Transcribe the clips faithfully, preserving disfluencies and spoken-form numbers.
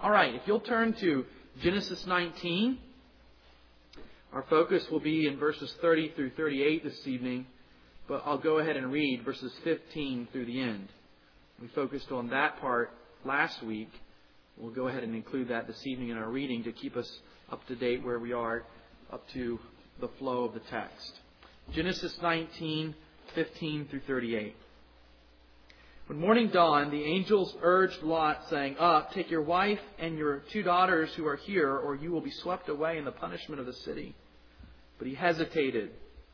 All right, if you'll turn to Genesis nineteen, our focus will be in verses thirty through thirty-eight this evening, but I'll go ahead and read verses fifteen through the end. We focused on that part last week. We'll go ahead and include that this evening in our reading to keep us up to date where we are, up to the flow of the text. Genesis nineteen, fifteen through thirty-eight. When morning dawned, the angels urged Lot, saying, "Up, take your wife and your two daughters who are here, or you will be swept away in the punishment of the city." But he hesitated.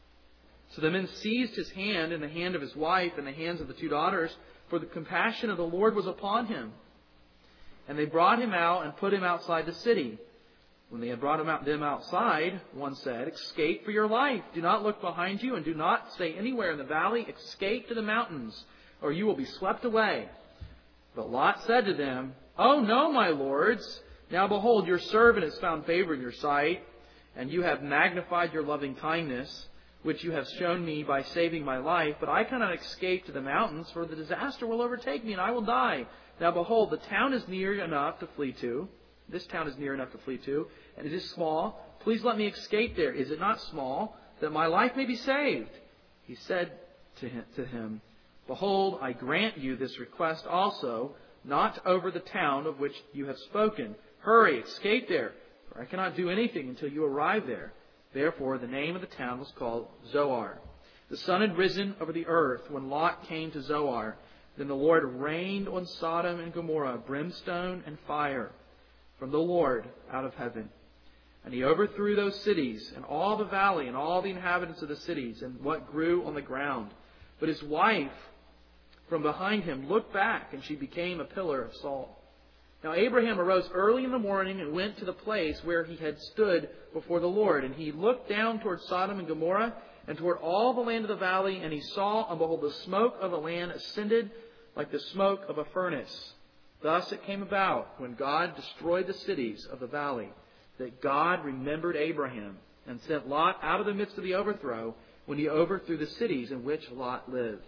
So the men seized his hand and the hand of his wife and the hands of the two daughters, for the compassion of the Lord was upon him. And they brought him out and put him outside the city. When they had brought him out, them outside, one said, "Escape for your life. Do not look behind you and do not stay anywhere in the valley. Escape to the mountains, or you will be swept away." But Lot said to them, "Oh no, my lords. Now behold, your servant has found favor in your sight, and you have magnified your loving kindness, which you have shown me by saving my life. But I cannot escape to the mountains, for the disaster will overtake me, and I will die. Now behold, the town is near enough to flee to. This town is near enough to flee to, and it is small. Please let me escape there. Is it not small, that my life may be saved?" He said to him, to him "Behold, I grant you this request also, not over the town of which you have spoken. Hurry, escape there, for I cannot do anything until you arrive there." Therefore the name of the town was called Zoar. The sun had risen over the earth when Lot came to Zoar. Then the Lord rained on Sodom and Gomorrah brimstone and fire from the Lord out of heaven. And he overthrew those cities, and all the valley, and all the inhabitants of the cities, and what grew on the ground. But his wife from behind him looked back, and she became a pillar of salt. Now Abraham arose early in the morning and went to the place where he had stood before the Lord. And he looked down toward Sodom and Gomorrah, and toward all the land of the valley, and he saw, and behold, the smoke of the land ascended like the smoke of a furnace. Thus it came about, when God destroyed the cities of the valley, that God remembered Abraham, and sent Lot out of the midst of the overthrow, when he overthrew the cities in which Lot lived.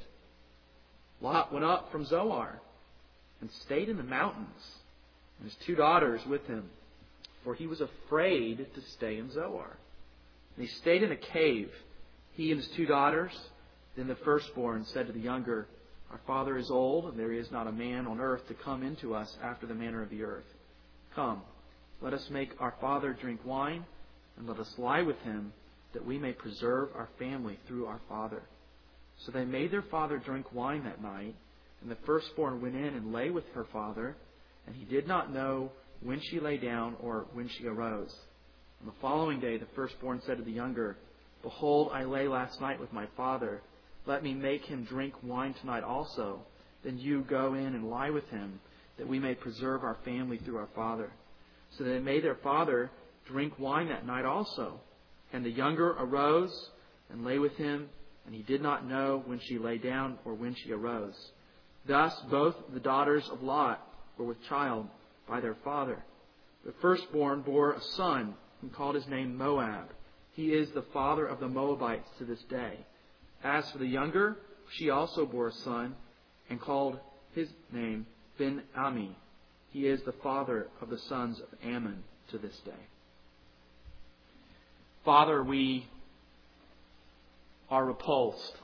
Lot went up from Zoar, and stayed in the mountains, and his two daughters with him, for he was afraid to stay in Zoar. And he stayed in a cave, he and his two daughters. Then the firstborn said to the younger, "Our father is old, and there is not a man on earth to come into us after the manner of the earth. Come, let us make our father drink wine, and let us lie with him, that we may preserve our family through our father." So they made their father drink wine that night, and the firstborn went in and lay with her father, and he did not know when she lay down or when she arose. On the following day the firstborn said to the younger, "Behold, I lay last night with my father. Let me make him drink wine tonight also. Then you go in and lie with him, that we may preserve our family through our father." So they made their father drink wine that night also. And the younger arose and lay with him, and he did not know when she lay down or when she arose. Thus both the daughters of Lot were with child by their father. The firstborn bore a son, and called his name Moab. He is the father of the Moabites to this day. As for the younger, she also bore a son, and called his name Ben-Ami. He is the father of the sons of Ammon to this day. Father, we are repulsed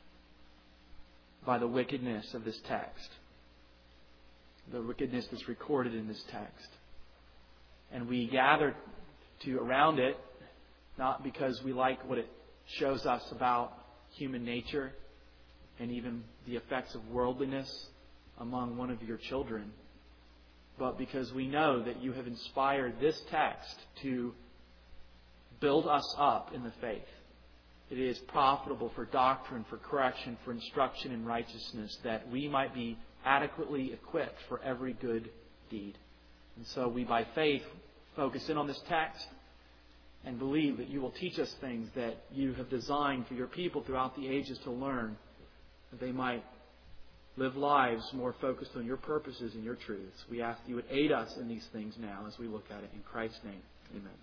by the wickedness of this text, the wickedness that's recorded in this text. And we gather to around it, not because we like what it shows us about human nature and even the effects of worldliness among one of your children, but because we know that you have inspired this text to build us up in the faith. It is profitable for doctrine, for correction, for instruction in righteousness, that we might be adequately equipped for every good deed. And so we, by faith, focus in on this text and believe that you will teach us things that you have designed for your people throughout the ages to learn, that they might live lives more focused on your purposes and your truths. We ask that you would aid us in these things now as we look at it. In Christ's name, amen.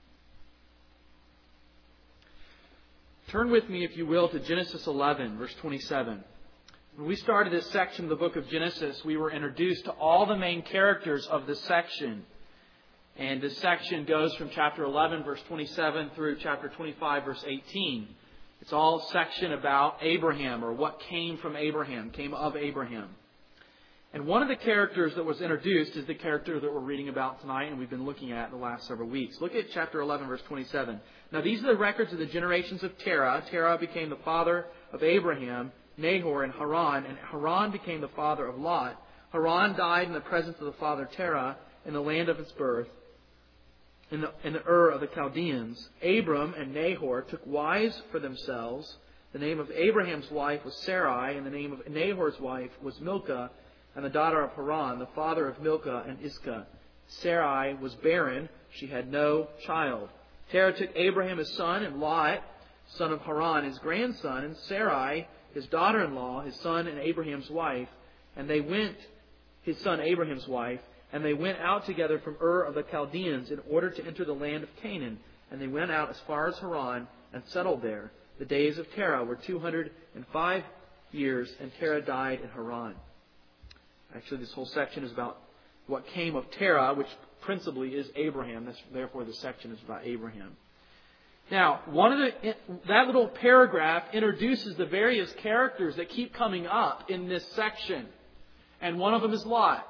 Turn with me, if you will, to Genesis eleven, verse twenty-seven. When we started this section of the book of Genesis, we were introduced to all the main characters of this section. And this section goes from chapter eleven, verse twenty-seven, through chapter twenty-five, verse eighteen. It's all a section about Abraham, or what came from Abraham, came of Abraham. And one of the characters that was introduced is the character that we're reading about tonight and we've been looking at the last several weeks. Look at chapter eleven, verse twenty-seven. Now these are the records of the generations of Terah. Terah became the father of Abraham, Nahor, and Haran. And Haran became the father of Lot. Haran died in the presence of the father Terah in the land of his birth, in the, in the Ur of the Chaldeans. Abram and Nahor took wives for themselves. The name of Abraham's wife was Sarai, and the name of Nahor's wife was Milcah, and the daughter of Haran, the father of Milcah and Iscah. Sarai was barren. She had no child. Terah took Abraham his son, and Lot, son of Haran, his grandson, and Sarai, his daughter-in-law, his son and Abraham's wife. And they went, his son Abraham's wife, and they went out together from Ur of the Chaldeans in order to enter the land of Canaan. And they went out as far as Haran and settled there. The days of Terah were two hundred five years, and Terah died in Haran. Actually, this whole section is about what came of Terah, which principally is Abraham. That's, therefore, the section is about Abraham. Now, one of the that little paragraph introduces the various characters that keep coming up in this section. And one of them is Lot.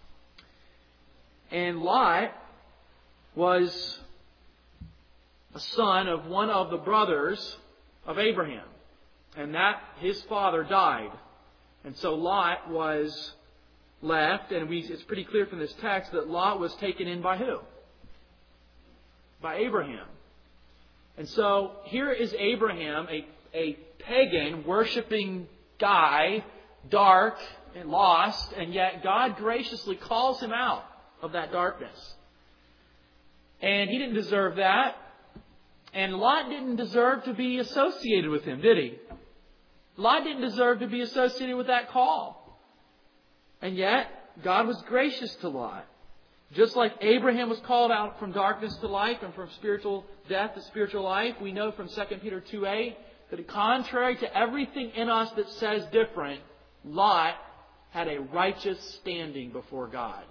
And Lot was a son of one of the brothers of Abraham. And that his father died. And so Lot was left, and we, it's pretty clear from this text that Lot was taken in by who? By Abraham. And so here is Abraham, a, a pagan, worshiping guy, dark and lost, and yet God graciously calls him out of that darkness. And he didn't deserve that. And Lot didn't deserve to be associated with him, did he? Lot didn't deserve to be associated with that call. And yet, God was gracious to Lot. Just like Abraham was called out from darkness to life and from spiritual death to spiritual life, we know from Second Peter two eight that contrary to everything in us that says different, Lot had a righteous standing before God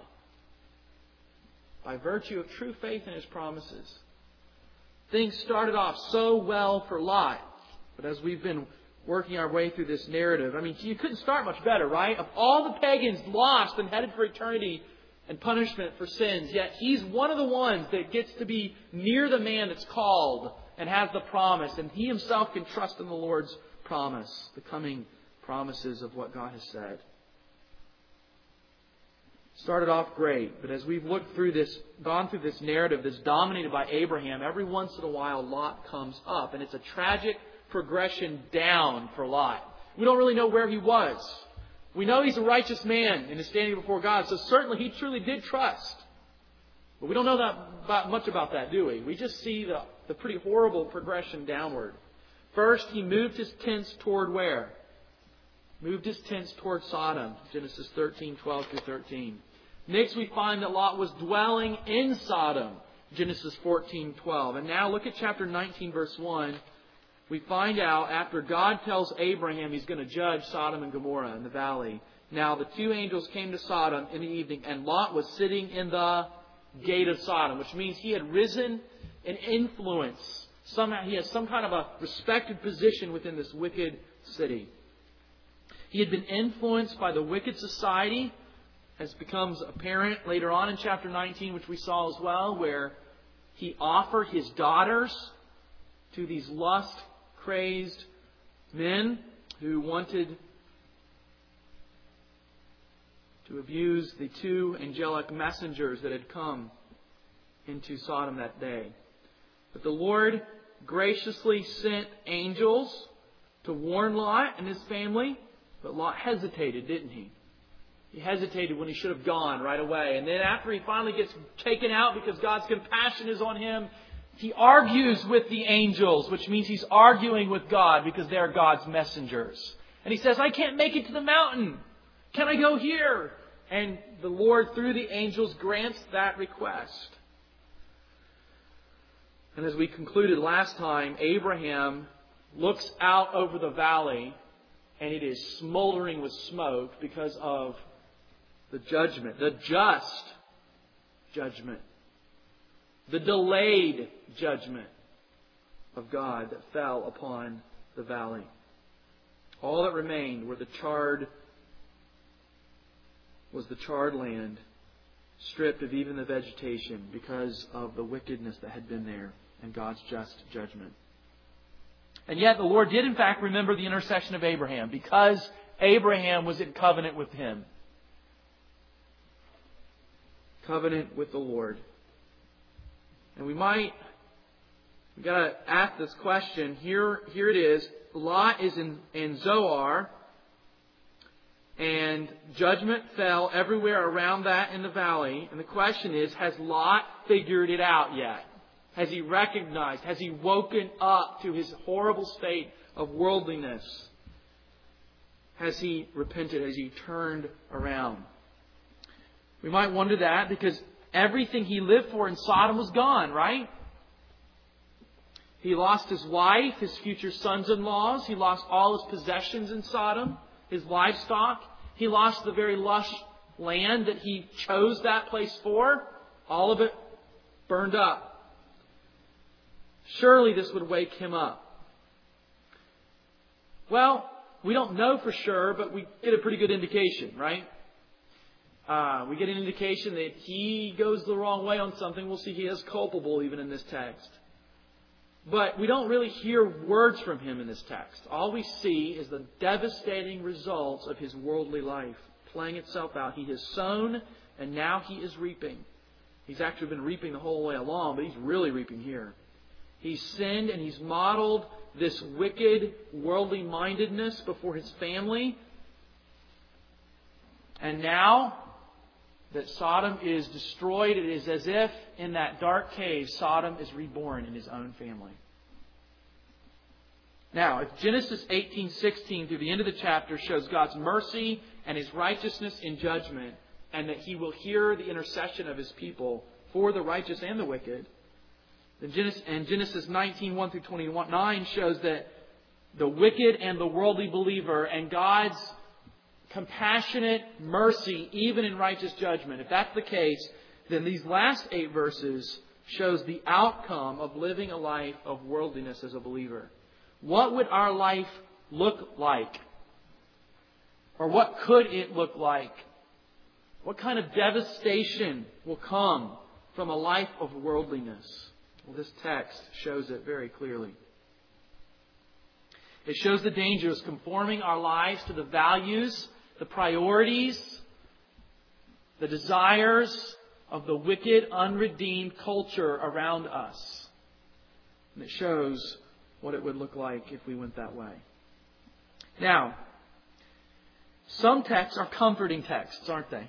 by virtue of true faith in His promises. Things started off so well for Lot, but as we've been working our way through this narrative, I mean, you couldn't start much better, right? Of all the pagans lost and headed for eternity and punishment for sins, yet he's one of the ones that gets to be near the man that's called and has the promise, and he himself can trust in the Lord's promise, the coming promises of what God has said. Started off great, but as we've looked through this, gone through this narrative that's dominated by Abraham, every once in a while Lot comes up, and it's a tragic progression down for Lot. We don't really know where he was. We know he's a righteous man and is standing before God, so certainly he truly did trust. But we don't know that about, much about that, do we? We just see the, the pretty horrible progression downward. First, he moved his tents toward where? Moved his tents toward Sodom. Genesis thirteen, twelve through thirteen. Next, we find that Lot was dwelling in Sodom. Genesis fourteen, twelve. And now look at chapter nineteen, verse one. We find out after God tells Abraham He's going to judge Sodom and Gomorrah in the valley. Now the two angels came to Sodom in the evening, and Lot was sitting in the gate of Sodom, which means he had risen in influence. Somehow he has some kind of a respected position within this wicked city. He had been influenced by the wicked society, as becomes apparent later on in chapter nineteen, which we saw as well, where he offered his daughters to these lust crazed men who wanted to abuse the two angelic messengers that had come into Sodom that day. But the Lord graciously sent angels to warn Lot and his family, but Lot hesitated, didn't he? He hesitated when he should have gone right away. And then after he finally gets taken out because God's compassion is on him, he argues with the angels, which means he's arguing with God because they're God's messengers. And he says, I can't make it to the mountain. Can I go here? And the Lord, through the angels, grants that request. And as we concluded last time, Abraham looks out over the valley and it is smoldering with smoke because of the judgment, the just judgment the delayed judgment of God that fell upon the valley. All that remained were the charred, was the charred land, stripped of even the vegetation because of the wickedness that had been there and God's just judgment. And yet the Lord did in fact remember the intercession of Abraham because Abraham was in covenant with Him. Covenant with the Lord. And we might, we've got to ask this question. Here, here it is. Lot is in, in Zoar, and judgment fell everywhere around that in the valley. And the question is, has Lot figured it out yet? Has he recognized? Has he woken up to his horrible state of worldliness? Has he repented? Has he turned around? We might wonder that because everything he lived for in Sodom was gone, right? He lost his wife, his future sons-in-laws. He lost all his possessions in Sodom, his livestock. He lost the very lush land that he chose that place for. All of it burned up. Surely this would wake him up. Well, we don't know for sure, but we get a pretty good indication, right? Uh, we get an indication that he goes the wrong way on something. We'll see he is culpable even in this text. But we don't really hear words from him in this text. All we see is the devastating results of his worldly life playing itself out. He has sown and now he is reaping. He's actually been reaping the whole way along, but he's really reaping here. He's sinned and he's modeled this wicked, worldly mindedness before his family. And now that Sodom is destroyed, it is as if in that dark cave, Sodom is reborn in his own family. Now, if Genesis eighteen sixteen through the end of the chapter shows God's mercy and His righteousness in judgment, and that He will hear the intercession of His people for the righteous and the wicked, then Genesis, and Genesis nineteen, one through twenty-nine shows that the wicked and the worldly believer and God's compassionate mercy, even in righteous judgment. If that's the case, then these last eight verses shows the outcome of living a life of worldliness as a believer. What would our life look like? Or what could it look like? What kind of devastation will come from a life of worldliness? Well, this text shows it very clearly. It shows the dangers of conforming our lives to the values, the priorities, the desires of the wicked, unredeemed culture around us. And it shows what it would look like if we went that way. Now, some texts are comforting texts, aren't they?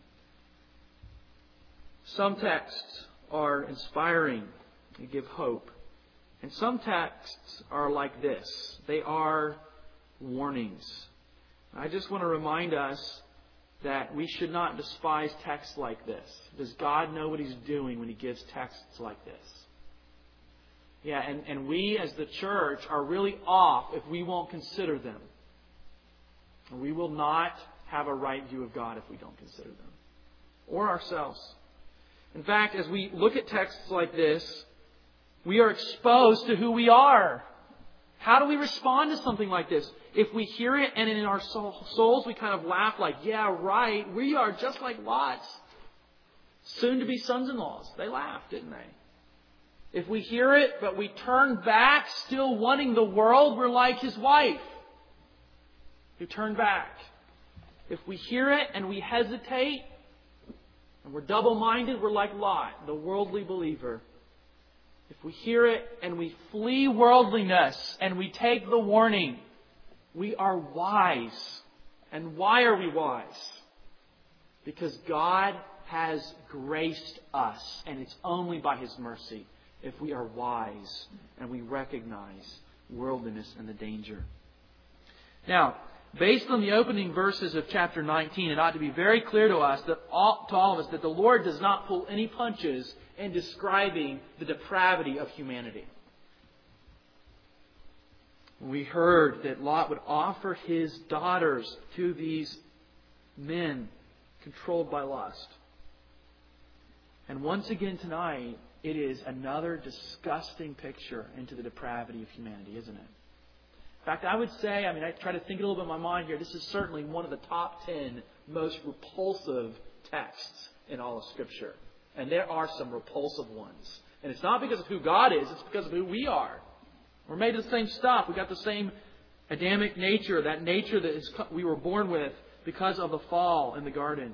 Some texts are inspiring and give hope. And some texts are like this. They are warnings. I just want to remind us that we should not despise texts like this. Does God know what He's doing when He gives texts like this? Yeah, and, and we as the church are really off if we won't consider them. We will not have a right view of God if we don't consider them. Or ourselves. In fact, as we look at texts like this, we are exposed to who we are. How do we respond to something like this? If we hear it and in our souls we kind of laugh like, yeah, right, we are just like Lot's soon-to-be sons-in-laws. They laughed, didn't they? If we hear it, but we turn back, still wanting the world, we're like his wife, who turned back. If we hear it and we hesitate, and we're double-minded, we're like Lot, the worldly believer. If we hear it and we flee worldliness and we take the warning, we are wise. And why are we wise? Because God has graced us, and it's only by His mercy if we are wise and we recognize worldliness and the danger. Now, based on the opening verses of chapter nineteen, it ought to be very clear to us, that all, to all of us, that the Lord does not pull any punches in describing the depravity of humanity. We heard that Lot would offer his daughters to these men controlled by lust. And once again tonight, it is another disgusting picture into the depravity of humanity, isn't it? In fact, I would say, I mean, I try to think a little bit in my mind here, this is certainly one of the top ten most repulsive texts in all of Scripture. And there are some repulsive ones. And it's not because of who God is, it's because of who we are. We're made of the same stuff. We've got the same Adamic nature, that nature that is, we were born with because of the fall in the garden.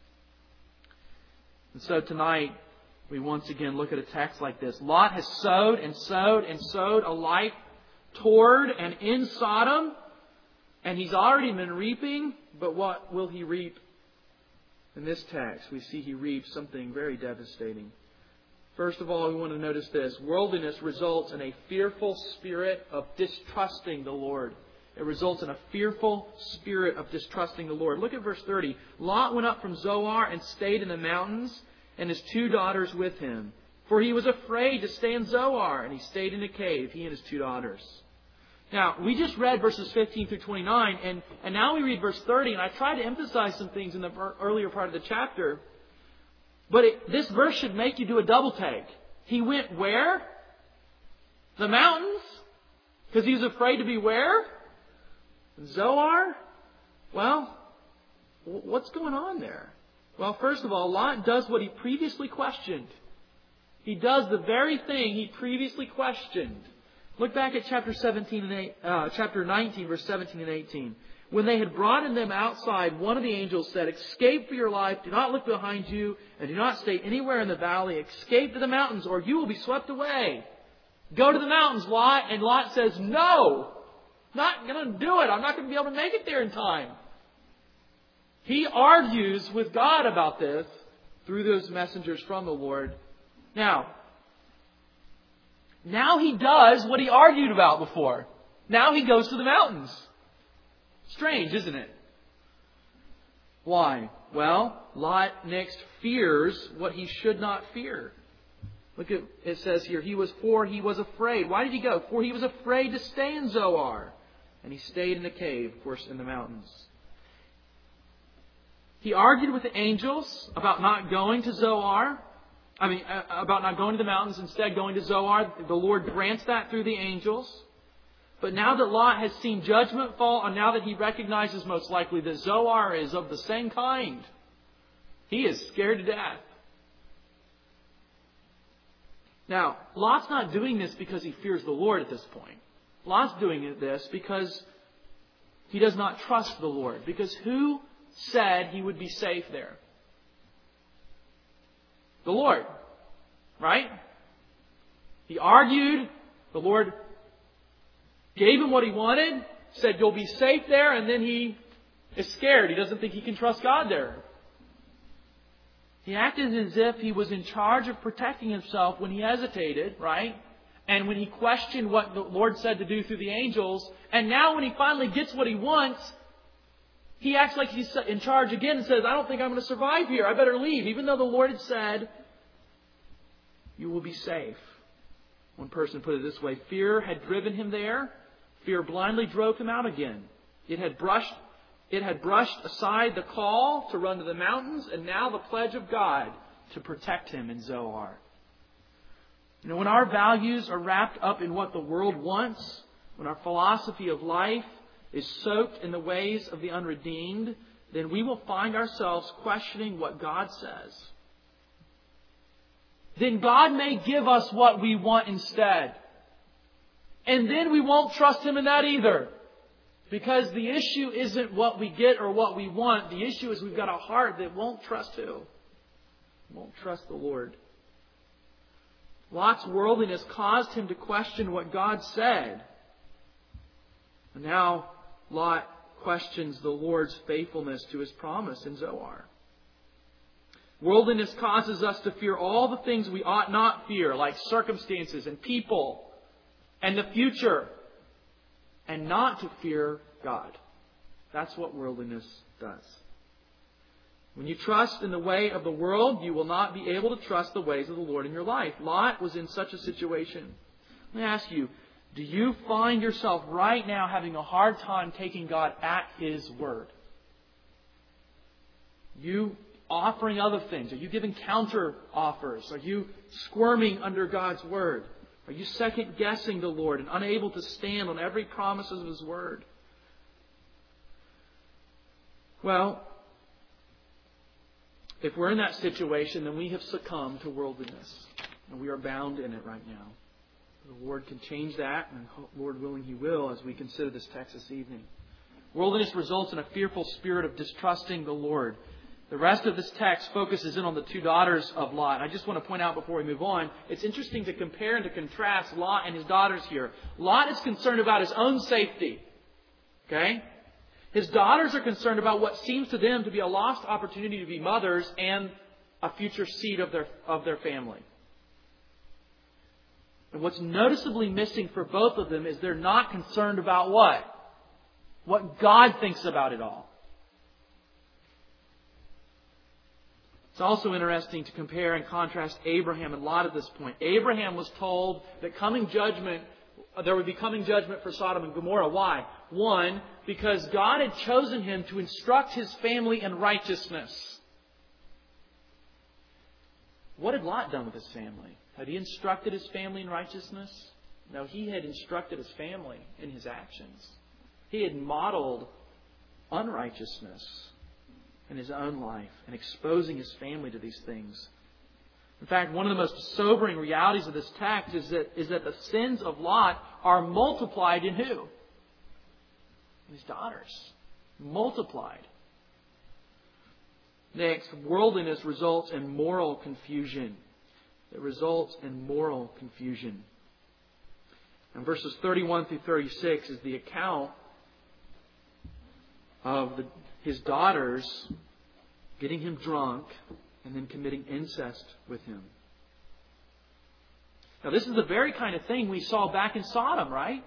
And so tonight, we once again look at a text like this. Lot has sowed and sowed and sowed a life toward and in Sodom. And he's already been reaping. But what will he reap? In this text, we see he reaps something very devastating. First of all, we want to notice this. Worldliness results in a fearful spirit of distrusting the Lord. It results in a fearful spirit of distrusting the Lord. Look at verse thirty. Lot went up from Zoar and stayed in the mountains, and his two daughters with him. For he was afraid to stay in Zoar, and he stayed in a cave, he and his two daughters. Now, we just read verses fifteen through twenty-nine, and, and now we read verse thirty, and I tried to emphasize some things in the earlier part of the chapter. But it, this verse should make you do a double take. He went where? The mountains? Because he was afraid to be where? Zoar? Well, what's going on there? Well, first of all, Lot does what he previously questioned. He does the very thing he previously questioned. Look back at chapter seventeen and eight, uh, chapter nineteen, verse seventeen and eighteen. When they had brought them outside, one of the angels said, "Escape for your life. Do not look behind you, and do not stay anywhere in the valley. Escape to the mountains, or you will be swept away. Go to the mountains, Lot." And Lot says, "No, not going to do it. I'm not going to be able to make it there in time." He argues with God about this through those messengers from the Lord. Now, now he does what he argued about before. Now he goes to the mountains. Strange, isn't it? Why? Well, Lot next fears what he should not fear. Look at it says here, he was for he was afraid. Why did he go? For he was afraid to stay in Zoar. And he stayed in a cave, of course, in the mountains. He argued with the angels about not going to Zoar. I mean, about not going to the mountains, instead going to Zoar. The Lord grants that through the angels. But now that Lot has seen judgment fall, and now that he recognizes most likely that Zoar is of the same kind, he is scared to death. Now, Lot's not doing this because he fears the Lord at this point. Lot's doing this because he does not trust the Lord. Because who said he would be safe there? The Lord. Right? He argued. The Lord gave him what he wanted. Said, "You'll be safe there." And then he is scared. He doesn't think he can trust God there. He acted as if he was in charge of protecting himself when he hesitated, right? And when he questioned what the Lord said to do through the angels. And now when he finally gets what he wants, he acts like he's in charge again and says, "I don't think I'm going to survive here. I better leave." Even though the Lord had said, "You will be safe." One person put it this way: fear had driven him there. Fear blindly drove him out again. It had brushed It had brushed aside the call to run to the mountains, and now the pledge of God to protect him in Zoar. You know, when our values are wrapped up in what the world wants, when our philosophy of life is soaked in the ways of the unredeemed, then we will find ourselves questioning what God says. Then God may give us what we want instead. And then we won't trust Him in that either. Because the issue isn't what we get or what we want. The issue is we've got a heart that won't trust who? Won't trust the Lord. Lot's worldliness caused him to question what God said. And now Lot questions the Lord's faithfulness to His promise in Zoar. Worldliness causes us to fear all the things we ought not fear, like circumstances and people and the future, and not to fear God. That's what worldliness does. When you trust in the way of the world, you will not be able to trust the ways of the Lord in your life. Lot was in such a situation. Let me ask you, do you find yourself right now having a hard time taking God at His word? You offering other things? Are you giving counter offers? Are you squirming under God's Word? Are you second guessing the Lord and unable to stand on every promise of His Word? Well, if we're in that situation, then we have succumbed to worldliness. And we are bound in it right now. The Lord can change that, and Lord willing He will, as we consider this text this evening. Worldliness results in a fearful spirit of distrusting the Lord. The rest of this text focuses in on the two daughters of Lot. I just want to point out before we move on, it's interesting to compare and to contrast Lot and his daughters here. Lot is concerned about his own safety. Okay? His daughters are concerned about what seems to them to be a lost opportunity to be mothers and a future seed of their, of their family. And what's noticeably missing for both of them is they're not concerned about what? What God thinks about it all. It's also interesting to compare and contrast Abraham and Lot at this point. Abraham was told that coming judgment, there would be coming judgment for Sodom and Gomorrah. Why? One, because God had chosen him to instruct his family in righteousness. What had Lot done with his family? Had he instructed his family in righteousness? No, he had instructed his family in his actions. He had modeled unrighteousness in his own life and exposing his family to these things. In fact, one of the most sobering realities of this text is that, is that the sins of Lot are multiplied in who? In his daughters. Multiplied. Next, worldliness results in moral confusion. It results in moral confusion. And verses thirty-one through thirty-six is the account of the, his daughters getting him drunk and then committing incest with him. Now, this is the very kind of thing we saw back in Sodom, right?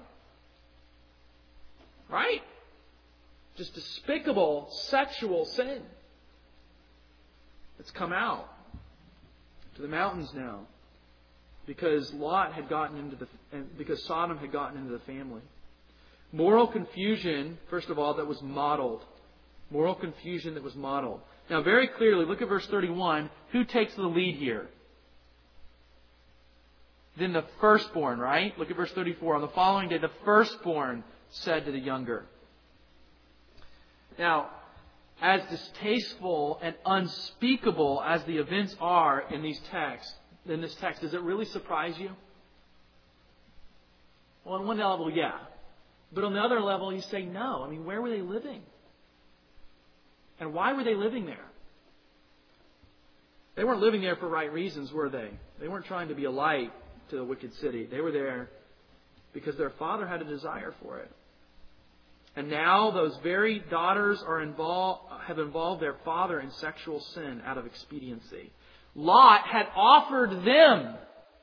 Right? Just despicable sexual sin that's come out to the mountains now because Lot had gotten into the, because Sodom had gotten into the family. Moral confusion, first of all, that was modeled. Moral confusion that was modeled. Now, very clearly, look at verse thirty-one. Who takes the lead here? Then the firstborn, right? Look at verse thirty-four. On the following day, the firstborn said to the younger. Now, as distasteful and unspeakable as the events are in these texts, in this text, does it really surprise you? Well, on one level, yeah. But on the other level, you say, no. I mean, where were they living? And why were they living there? They weren't living there for right reasons, were they? They weren't trying to be a light to the wicked city. They were there because their father had a desire for it. And now those very daughters are involved, have involved their father in sexual sin out of expediency. Lot had offered them,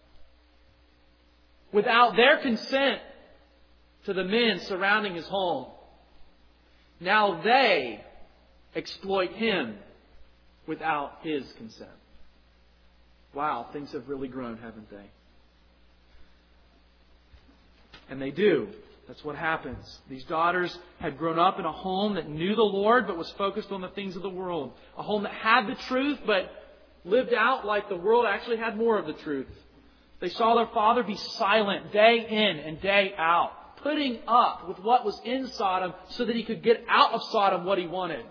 without their consent, to the men surrounding his home. Now they exploit him without his consent. Wow, things have really grown, haven't they? And they do. That's what happens. These daughters had grown up in a home that knew the Lord but was focused on the things of the world. A home that had the truth but lived out like the world actually had more of the truth. They saw their father be silent day in and day out, putting up with what was in Sodom so that he could get out of Sodom what he wanted.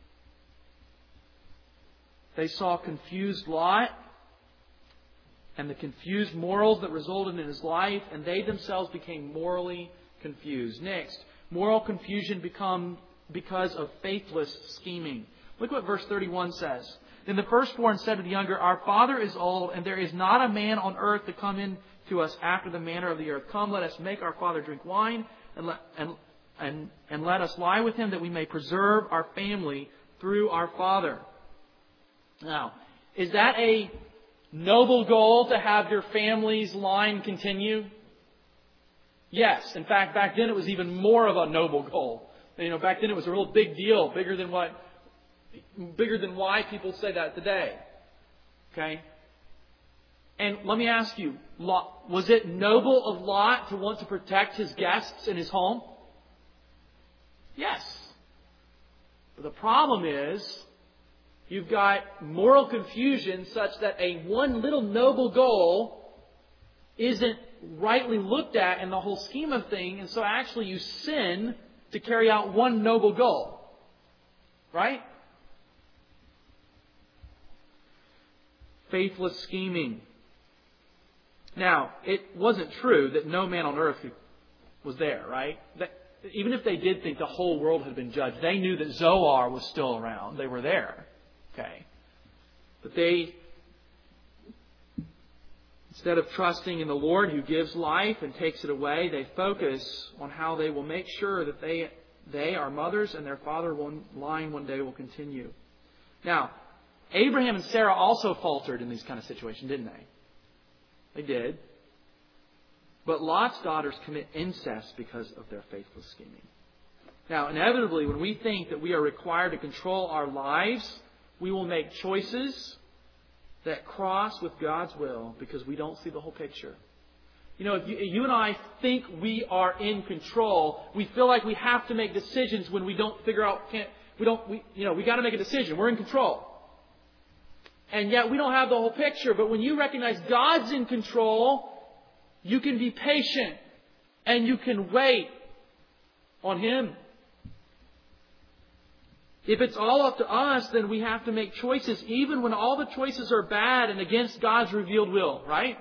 They saw confused Lot and the confused morals that resulted in his life, and they themselves became morally confused. Next, moral confusion become because of faithless scheming. Look what verse thirty-one says. Then the firstborn said to the younger, Our father is old, and there is not a man on earth to come in to us after the manner of the earth. Come, let us make our father drink wine, and let, and, and, and let us lie with him, that we may preserve our family through our father. Now, is that a noble goal to have your family's line continue? Yes. In fact, back then it was even more of a noble goal. You know, back then it was a real big deal, bigger than what, bigger than why people say that today. Okay? And let me ask you, Lot, was it noble of Lot to want to protect his guests in his home? Yes. But the problem is, You've got moral confusion such that a one little noble goal isn't rightly looked at in the whole scheme of things, and so actually you sin to carry out one noble goal. Right? Faithless scheming. Now, it wasn't true that no man on earth was there, right? That, even if they did think the whole world had been judged, they knew that Zoar was still around. They were there. Okay. But they, instead of trusting in the Lord who gives life and takes it away, they focus on how they will make sure that they, they our mothers and their father line one day will continue. Now, Abraham and Sarah also faltered in these kind of situations, didn't they? They did. But Lot's daughters commit incest because of their faithless scheming. Now, inevitably, when we think that we are required to control our lives, we will make choices that cross with God's will because we don't see the whole picture. You know, if you, you and I think we are in control, we feel like we have to make decisions when we don't figure out, can't, we don't, we, you know, we got to make a decision. We're in control. And yet we don't have the whole picture. But when you recognize God's in control, you can be patient and you can wait on Him. If it's all up to us, then we have to make choices even when all the choices are bad and against God's revealed will, right?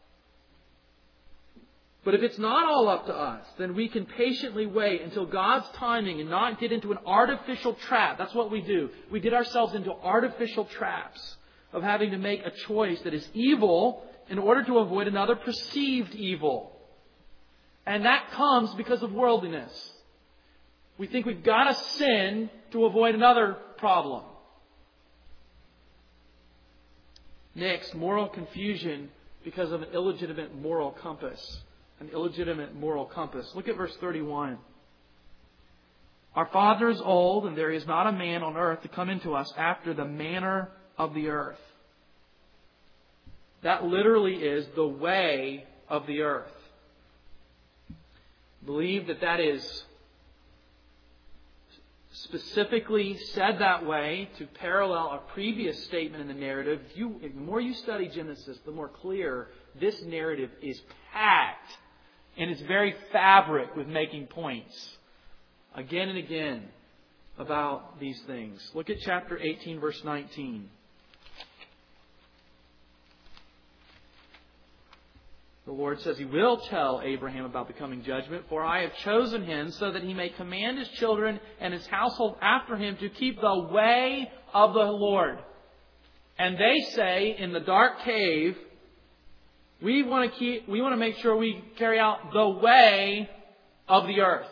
But if it's not all up to us, then we can patiently wait until God's timing and not get into an artificial trap. That's what we do. We get ourselves into artificial traps of having to make a choice that is evil in order to avoid another perceived evil. And that comes because of worldliness. We think we've got to sin to avoid another problem. Next, moral confusion because of an illegitimate moral compass. An illegitimate moral compass. Look at verse thirty-one. Our father is old, and there is not a man on earth to come into us after the manner of the earth. That literally is the way of the earth. I believe that that is specifically said that way to parallel a previous statement in the narrative. You, the more you study Genesis, the more clear this narrative is packed in its very fabric with making points again and again about these things. Look at chapter eighteen, verse nineteen. The Lord says He will tell Abraham about the coming judgment, for I have chosen him so that he may command his children and his household after him to keep the way of the Lord. And they say in the dark cave, we want to keep, we want to make sure we carry out the way of the earth.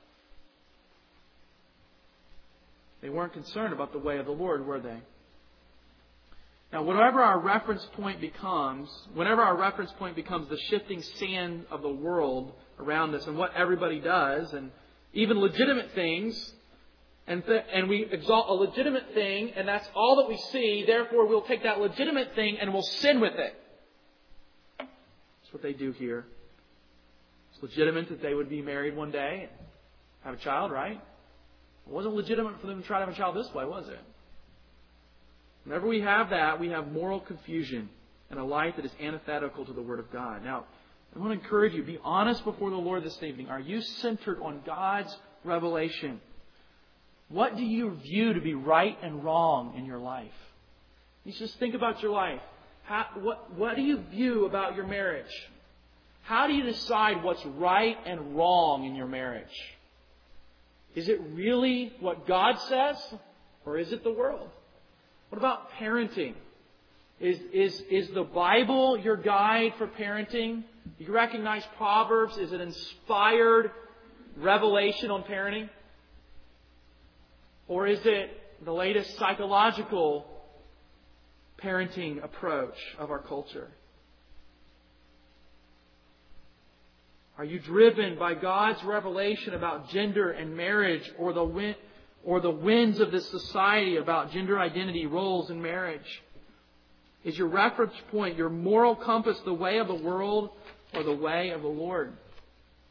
They weren't concerned about the way of the Lord, were they? Now, whatever our reference point becomes, whenever our reference point becomes the shifting sand of the world around us and what everybody does, and even legitimate things, and th- and we exalt a legitimate thing, and that's all that we see, therefore we'll take that legitimate thing and we'll sin with it. That's what they do here. It's legitimate that they would be married one day and have a child, right? It wasn't legitimate for them to try to have a child this way, was it? Whenever we have that, we have moral confusion and a life that is antithetical to the Word of God. Now, I want to encourage you, be honest before the Lord this evening. Are you centered on God's revelation? What do you view to be right and wrong in your life? You just think about your life. How, what, what do you view about your marriage? How do you decide what's right and wrong in your marriage? Is it really what God says, or is it the world? What about parenting? Is, is, is the Bible your guide for parenting? Do you recognize Proverbs? Is it inspired revelation on parenting? Or is it the latest psychological parenting approach of our culture? Are you driven by God's revelation about gender and marriage, or the wind? Or the winds of this society about gender identity, roles, and marriage? Is your reference point, your moral compass, the way of the world or the way of the Lord?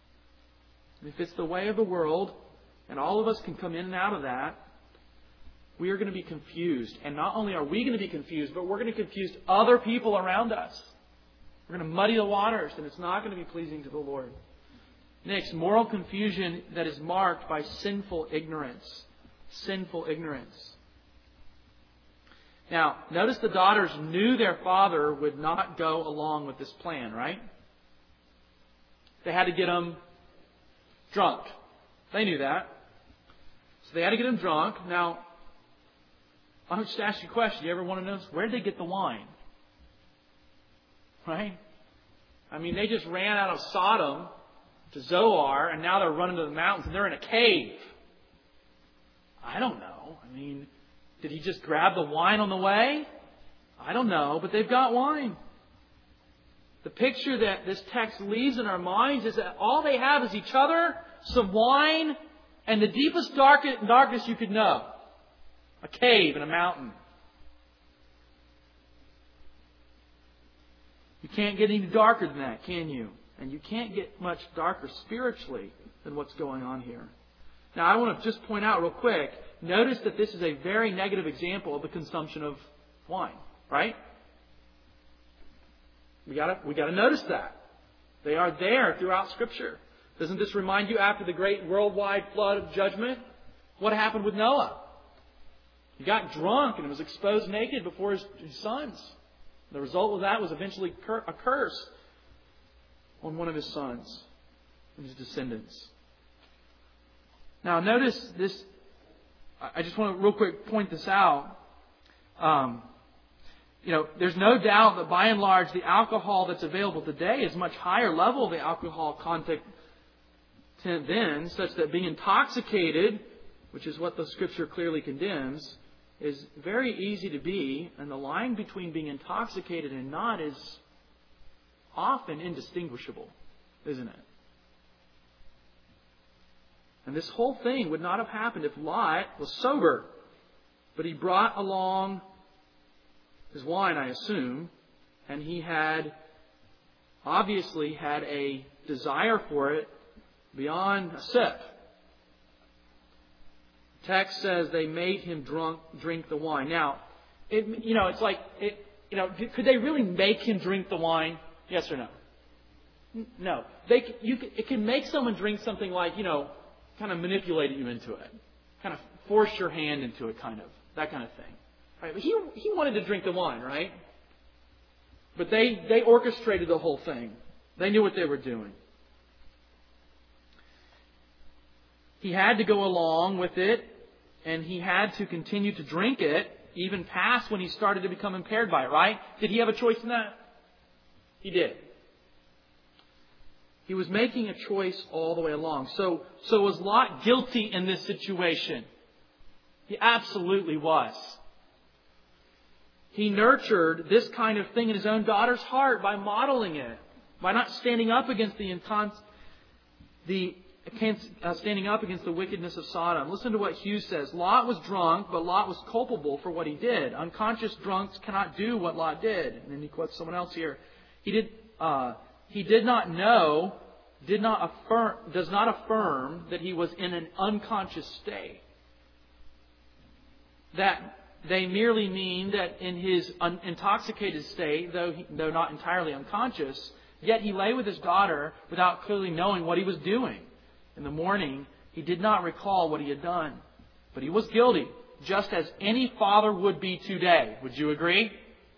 If it's the way of the world, and all of us can come in and out of that, we are going to be confused. And not only are we going to be confused, but we're going to confuse other people around us. We're going to muddy the waters, and it's not going to be pleasing to the Lord. Next, moral confusion that is marked by sinful ignorance. Sinful ignorance. Now, notice the daughters knew their father would not go along with this plan, right? They had to get him drunk. They knew that. So they had to get him drunk. Now, I'll just ask you a question. You ever want to know, where did they get the wine? Right? I mean, they just ran out of Sodom to Zoar, and now they're running to the mountains, and they're in a cave. I don't know. I mean, did he just grab the wine on the way? I don't know, but they've got wine. The picture that this text leaves in our minds is that all they have is each other, some wine, and the deepest darkness you could know. A cave and a mountain. You can't get any darker than that, can you? And you can't get much darker spiritually than what's going on here. Now, I want to just point out real quick, notice that this is a very negative example of the consumption of wine, right? We gotta, we gotta notice that. They are there throughout Scripture. Doesn't this remind you after the great worldwide flood of judgment? What happened with Noah? He got drunk and was exposed naked before his, his sons. The result of that was eventually a curse on one of his sons and his descendants. Now notice this. I just want to real quick point this out. Um, you know, there's no doubt that by and large the alcohol that's available today is much higher level of the alcohol content then, such that being intoxicated, which is what the Scripture clearly condemns, is very easy to be, and the line between being intoxicated and not is often indistinguishable, isn't it? And this whole thing would not have happened if Lot was sober. But he brought along his wine, I assume, and he had obviously had a desire for it beyond a sip. The text says they made him drunk, drink the wine. Now, it, you know, it's like, it, you know, could they really make him drink the wine? Yes or no? No. They, you, it can make someone drink something like, you know, kind of manipulate you into it. Kind of force your hand into it, kind of. That kind of thing. Right? But he, he wanted to drink the wine, right? But they, they orchestrated the whole thing. They knew what they were doing. He had to go along with it, and he had to continue to drink it, even past when he started to become impaired by it, right? Did he have a choice in that? He did. He was making a choice all the way along. So, so was Lot guilty in this situation? He absolutely was. He nurtured this kind of thing in his own daughter's heart by modeling it, by not standing up against the incons- the uh, standing up against the wickedness of Sodom. Listen to what Hughes says. Lot was drunk, but Lot was culpable for what he did. Unconscious drunks cannot do what Lot did. And then he quotes someone else here. He did. Uh, he did not know, did not affirm, does not affirm that he was in an unconscious state. That they merely mean that in his un- intoxicated state, though he, though not entirely unconscious, yet he lay with his daughter without clearly knowing what he was doing. In the morning, he did not recall what he had done. But he was guilty, just as any father would be today. Would you agree?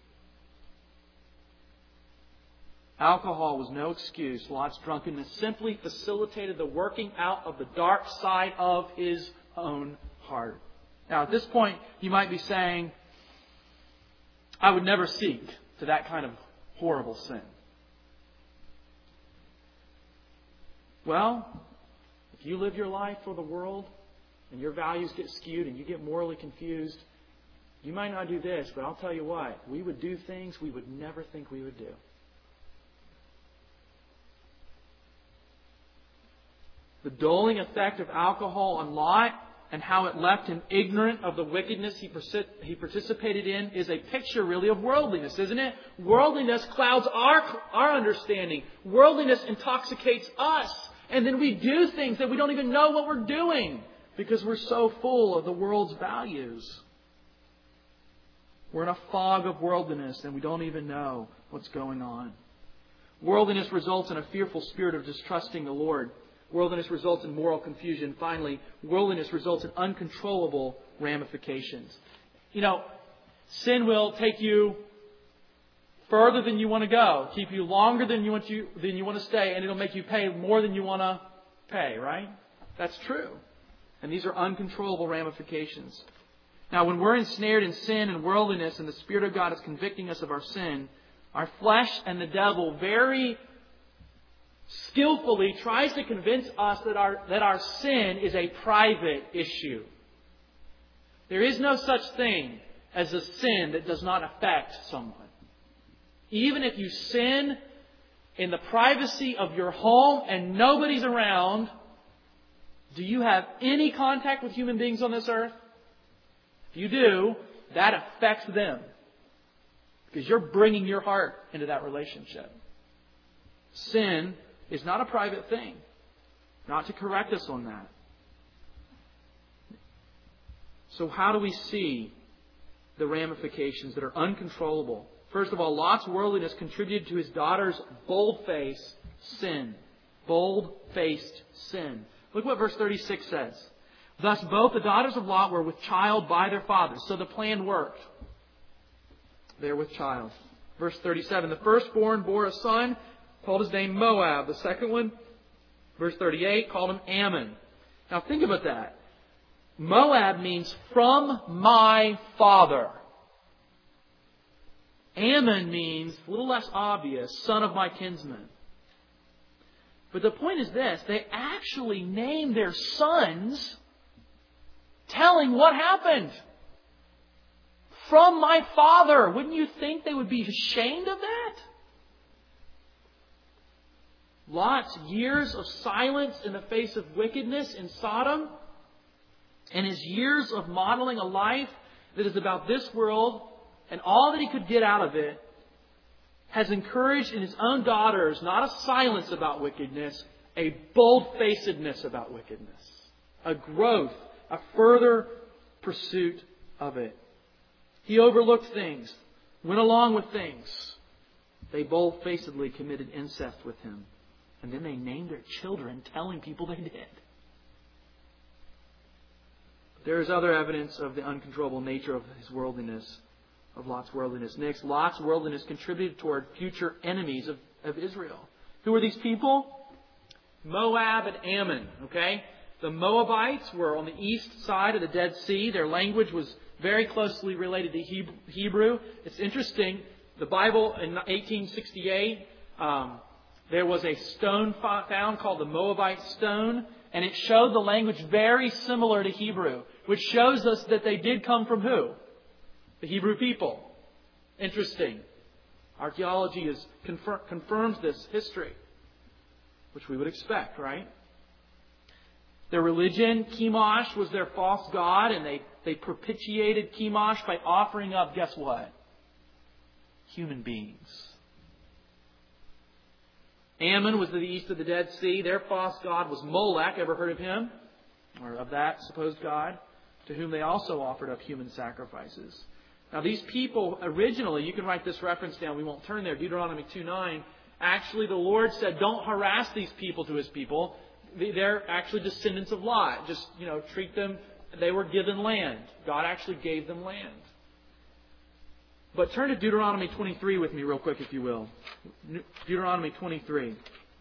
Alcohol was no excuse. Lot's drunkenness simply facilitated the working out of the dark side of his own heart. Now, at this point, you might be saying, I would never seek to that kind of horrible sin. Well, if you live your life for the world and your values get skewed and you get morally confused, you might not do this, but I'll tell you what, we would do things we would never think we would do. The dulling effect of alcohol on Lot and how it left him ignorant of the wickedness he, persi- he participated in is a picture really of worldliness, isn't it? Worldliness clouds our, our understanding. Worldliness intoxicates us. And then we do things that we don't even know what we're doing because we're so full of the world's values. We're in a fog of worldliness and we don't even know what's going on. Worldliness results in a fearful spirit of distrusting the Lord. Worldliness results in moral confusion. Finally, worldliness results in uncontrollable ramifications. You know, sin will take you further than you want to go, keep you longer than you want you than you want to stay, and it'll make you pay more than you want to pay, right? That's true. And these are uncontrollable ramifications. Now, when we're ensnared in sin and worldliness and the Spirit of God is convicting us of our sin, our flesh and the devil very skillfully tries to convince us that our, that our sin is a private issue. There is no such thing as a sin that does not affect someone. Even if you sin in the privacy of your home and nobody's around, do you have any contact with human beings on this earth? If you do, that affects them. Because you're bringing your heart into that relationship. Sin is not a private thing. Not to correct us on that. So how do we see the ramifications that are uncontrollable? First of all, Lot's worldliness contributed to his daughter's bold-faced sin. Bold-faced sin. Look what verse thirty-six says. Thus both the daughters of Lot were with child by their fathers. So the plan worked. They're with child. Verse thirty-seven. The firstborn bore a son, called his name Moab. The second one, verse thirty-eight, called him Ammon. Now think about that. Moab means from my father. Ammon means, a little less obvious, son of my kinsman. But the point is this, they actually named their sons telling what happened. From my father. Wouldn't you think they would be ashamed of that? Lot's years of silence in the face of wickedness in Sodom, and his years of modeling a life that is about this world and all that he could get out of it, has encouraged in his own daughters not a silence about wickedness, a bold-facedness about wickedness. A growth, a further pursuit of it. He overlooked things, went along with things. They bold-facedly committed incest with him. And then they named their children telling people they did. There is other evidence of the uncontrollable nature of his worldliness. Of Lot's worldliness. Next, Lot's worldliness contributed toward future enemies of, of Israel. Who were these people? Moab and Ammon. Okay? The Moabites were on the east side of the Dead Sea. Their language was very closely related to Hebrew. It's interesting. The Bible in eighteen sixty-eight, um, there was a stone found called the Moabite stone, and it showed the language very similar to Hebrew, which shows us that they did come from who? The Hebrew people. Interesting. Archaeology is confir- confirms this history, which we would expect, right? Their religion, Chemosh, was their false god, and they, they propitiated Chemosh by offering up, guess what? Human beings. Ammon was to the east of the Dead Sea. Their false god was Molech. Ever heard of him? Or of that supposed god? To whom they also offered up human sacrifices. Now these people originally, you can write this reference down, we won't turn there, Deuteronomy two nine. Actually the Lord said, don't harass these people to His people. They're actually descendants of Lot. Just, you know, treat them, they were given land. God actually gave them land. But turn to Deuteronomy twenty-three with me real quick, if you will. Deuteronomy twenty-three.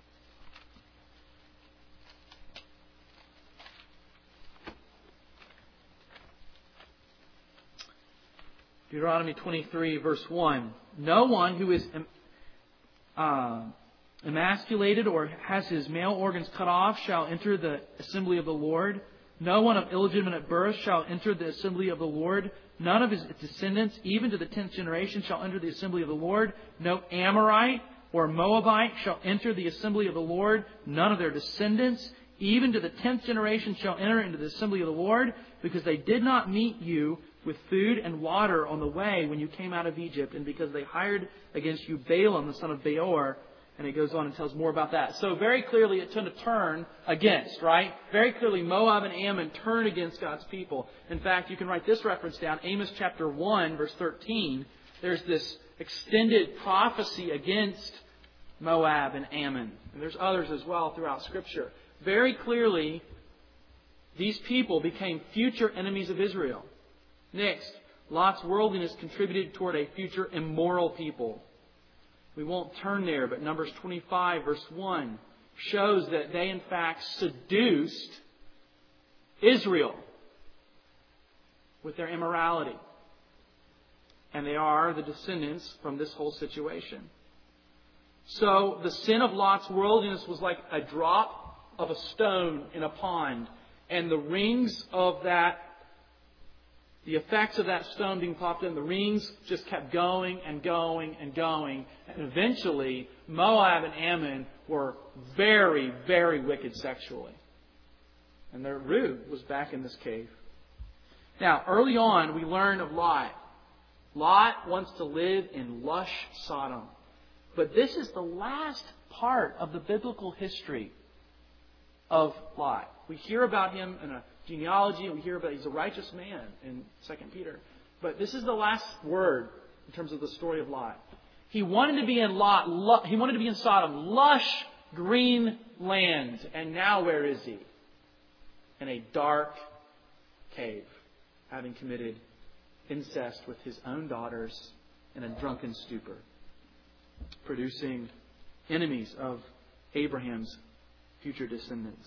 Deuteronomy twenty-three, verse one. No one who is uh, emasculated or has his male organs cut off shall enter the assembly of the Lord. No one of illegitimate birth shall enter the assembly of the Lord. None of his descendants, even to the tenth generation, shall enter the assembly of the Lord. No Amorite or Moabite shall enter the assembly of the Lord. None of their descendants, even to the tenth generation, shall enter into the assembly of the Lord, because they did not meet you with food and water on the way when you came out of Egypt, and because they hired against you Balaam the son of Beor, And it goes on and tells more about that. So very clearly it turned a turn against, right? Very clearly Moab and Ammon turn against God's people. In fact, you can write this reference down. Amos chapter one, verse thirteen. There's this extended prophecy against Moab and Ammon. And there's others as well throughout Scripture. Very clearly, these people became future enemies of Israel. Next, Lot's worldliness contributed toward a future immoral people. We won't turn there, but Numbers twenty-five, verse one, shows that they in fact seduced Israel with their immorality. And they are the descendants from this whole situation. So the sin of Lot's worldliness was like a drop of a stone in a pond. And the rings of that, the effects of that stone being popped in, the rings just kept going and going and going. And eventually, Moab and Ammon were very, very wicked sexually. And their root was back in this cave. Now, early on, we learn of Lot. Lot wants to live in lush Sodom. But this is the last part of the biblical history of Lot. We hear about him in a genealogy, and we hear about he's a righteous man in Second Peter. But this is the last word in terms of the story of Lot. He wanted to be in Lot. He wanted to be in Sodom, lush green land, and now where is he? In a dark cave, having committed incest with his own daughters in a drunken stupor, producing enemies of Abraham's future descendants.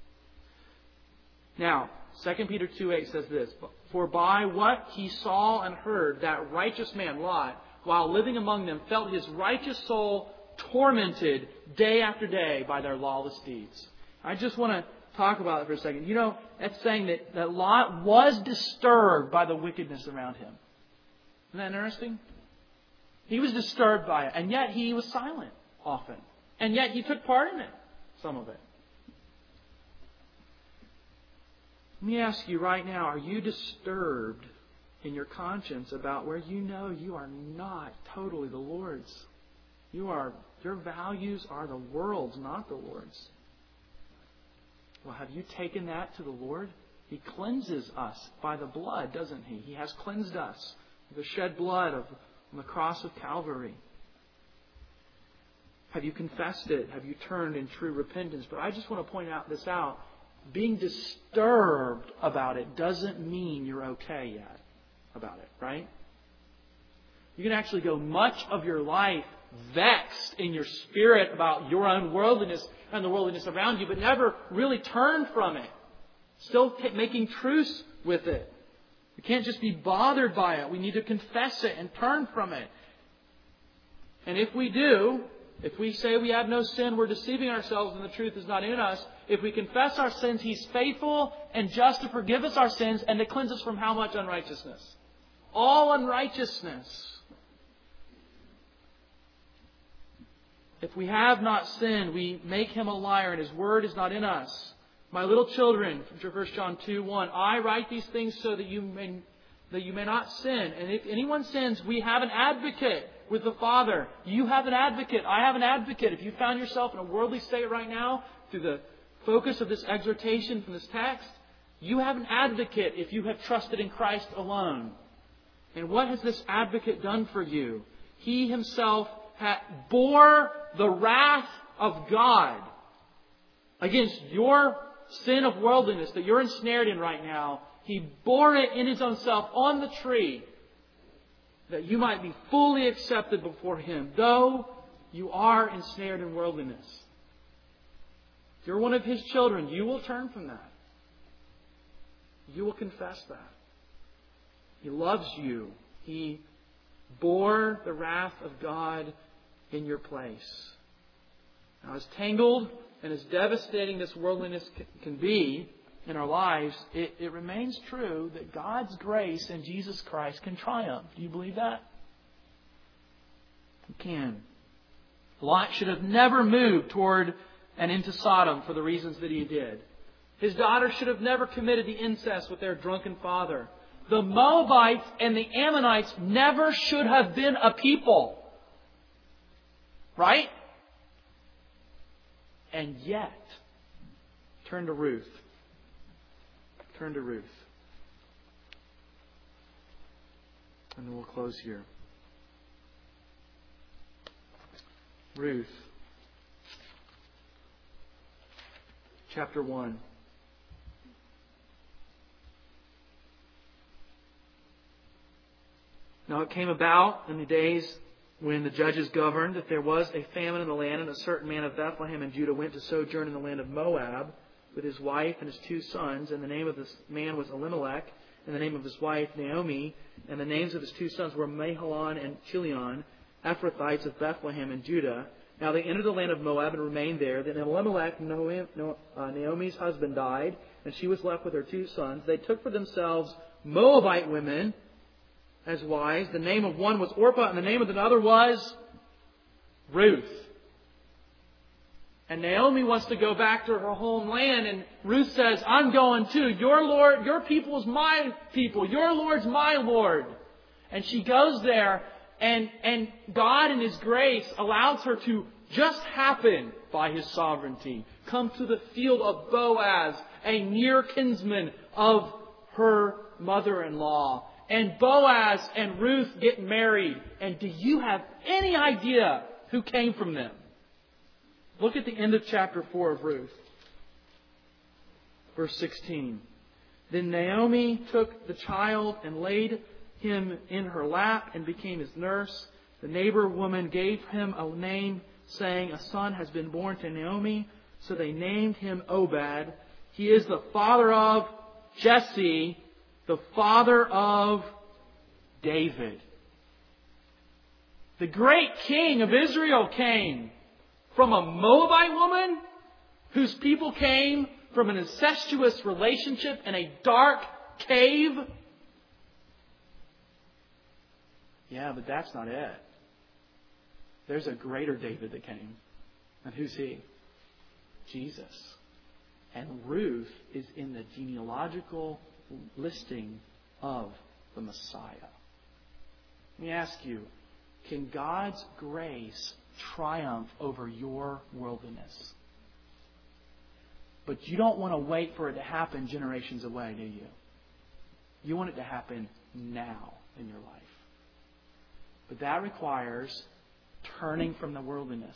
Now, Second Peter two eight says this, "For by what he saw and heard, that righteous man, Lot, while living among them, felt his righteous soul tormented day after day by their lawless deeds." I just want to talk about it for a second. You know, that's saying that, that Lot was disturbed by the wickedness around him. Isn't that interesting? He was disturbed by it, and yet he was silent often. And yet he took part in it, some of it. Let me ask you right now, are you disturbed in your conscience about where you know you are not totally the Lord's? You are, your values are the world's, not the Lord's. Well, have you taken that to the Lord? He cleanses us by the blood, doesn't He? He has cleansed us with the shed blood of on the cross of Calvary. Have you confessed it? Have you turned in true repentance? But I just want to point out this out. Being disturbed about it doesn't mean you're okay yet about it, right? You can actually go much of your life vexed in your spirit about your own worldliness and the worldliness around you, but never really turn from it. Still t- making truce with it. We can't just be bothered by it. We need to confess it and turn from it. And if we do, if we say we have no sin, we're deceiving ourselves and the truth is not in us. If we confess our sins, He's faithful and just to forgive us our sins and to cleanse us from how much unrighteousness? All unrighteousness. If we have not sinned, we make Him a liar and His word is not in us. My little children, from First John two one, I write these things so that you may, that you may not sin. And if anyone sins, we have an advocate with the Father. You have an advocate. I have an advocate. If you found yourself in a worldly state right now, through the focus of this exhortation from this text, you have an advocate if you have trusted in Christ alone. And what has this advocate done for you? He Himself bore the wrath of God against your sin of worldliness that you're ensnared in right now. He bore it in His own self on the tree that you might be fully accepted before Him, though you are ensnared in worldliness. If you're one of His children, you will turn from that. You will confess that. He loves you. He bore the wrath of God in your place. Now, as tangled and as devastating this worldliness can be in our lives, it, it remains true that God's grace in Jesus Christ can triumph. Do you believe that? It can. Lot should have never moved toward and into Sodom for the reasons that he did. His daughter should have never committed the incest with their drunken father. The Moabites and the Ammonites never should have been a people. Right? And yet, turn to Ruth. Turn to Ruth. And then we'll close here. Ruth. Chapter one. Now it came about in the days when the judges governed that there was a famine in the land, and a certain man of Bethlehem in Judah went to sojourn in the land of Moab with his wife and his two sons. And the name of this man was Elimelech, and the name of his wife Naomi. And the names of his two sons were Mahlon and Chilion, Ephrathites of Bethlehem in Judah. Now they entered the land of Moab and remained there. Then Elimelech, Naomi's husband, died, and she was left with her two sons. They took for themselves Moabite women as wives. The name of one was Orpah, and the name of the other was Ruth. And Naomi wants to go back to her homeland, and Ruth says, I'm going too. Your Lord, your people is my people. Your Lord's my Lord. And she goes there, and, and God in His grace allows her to just happen by His sovereignty come to the field of Boaz, a near kinsman of her mother-in-law. And Boaz and Ruth get married. And do you have any idea who came from them? Look at the end of chapter four of Ruth. Verse sixteen. Then Naomi took the child and laid him in her lap and became his nurse. The neighbor woman gave him a name, saying, a son has been born to Naomi. So they named him Obed. He is the father of Jesse, the father of David. The great king of Israel came from a Moabite woman whose people came from an incestuous relationship in a dark cave. Yeah, but that's not it. There's a greater David that came. And who's he? Jesus. And Ruth is in the genealogical listing of the Messiah. Let me ask you, can God's grace triumph over your worldliness? But you don't want to wait for it to happen generations away, do you? You want it to happen now in your life. But that requires turning from the worldliness.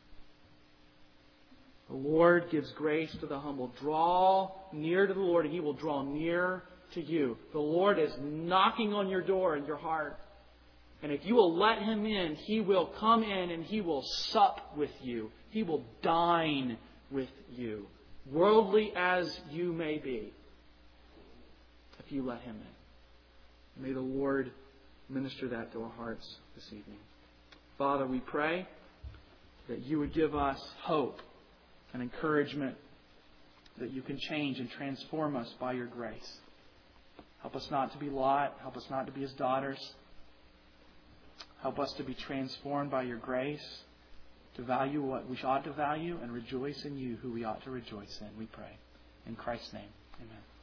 The Lord gives grace to the humble. Draw near to the Lord and He will draw near to you. The Lord is knocking on your door in your heart. And if you will let Him in, He will come in and He will sup with you. He will dine with you. Worldly as you may be, if you let Him in. May the Lord minister that to our hearts this evening. Father, we pray that You would give us hope and encouragement, that You can change and transform us by Your grace. Help us not to be Lot. Help us not to be His daughters. Help us to be transformed by Your grace, to value what we ought to value and rejoice in You who we ought to rejoice in, we pray. In Christ's name, amen.